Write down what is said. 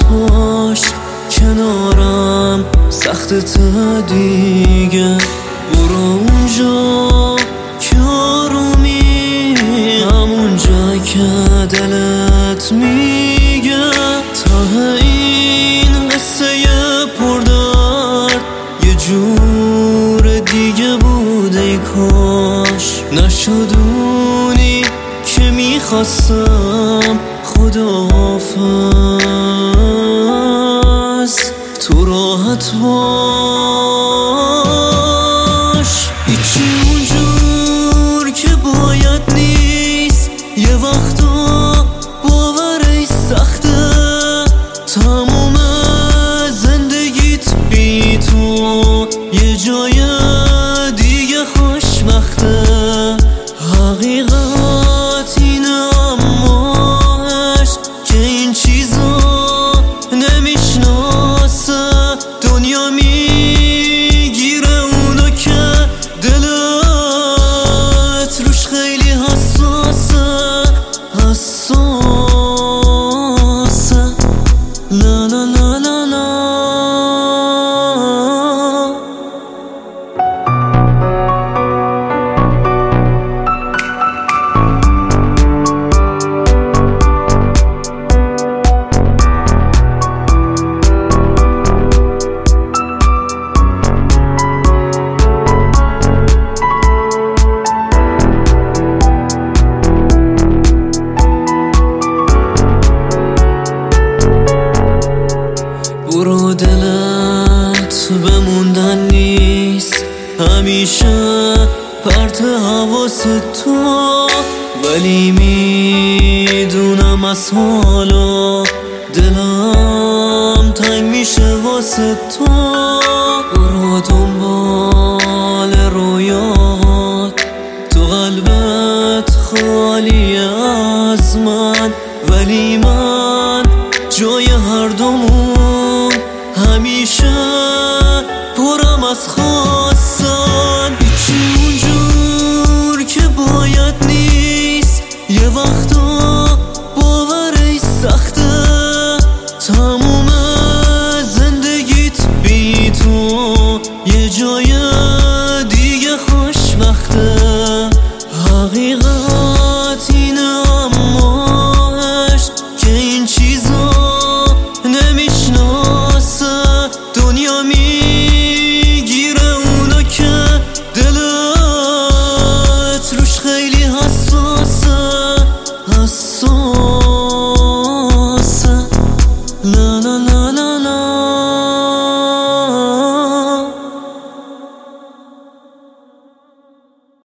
باش کنارم، سختت دیگه برو اونجا که آرومی، همونجا که دلت میگه ته این قصه پردرد یه جور دیگه بود. ای کاش نشدونی که میخواستم. خداحافظ، تو راحت باش. هیچی اونجور که باید نیست، یه وقتا باورش سخته. تموم زندگیت بی تو یه جای دیگه خوشبخته. حقیقت اینه اماش که این چیزا نمیشناسه. دنیا میگیره اونو که دلت روش خیلی حساسه. لا لا لا لا لا. برو، دلت بموندن نیست، همیشه پرت حواس تو. ولی میدونم از حالا دلم تنگ میشه واسه تو. برو دنبال رویات، تو قلبت خالی از من، ولی من جای هر دومون همیشه پرم از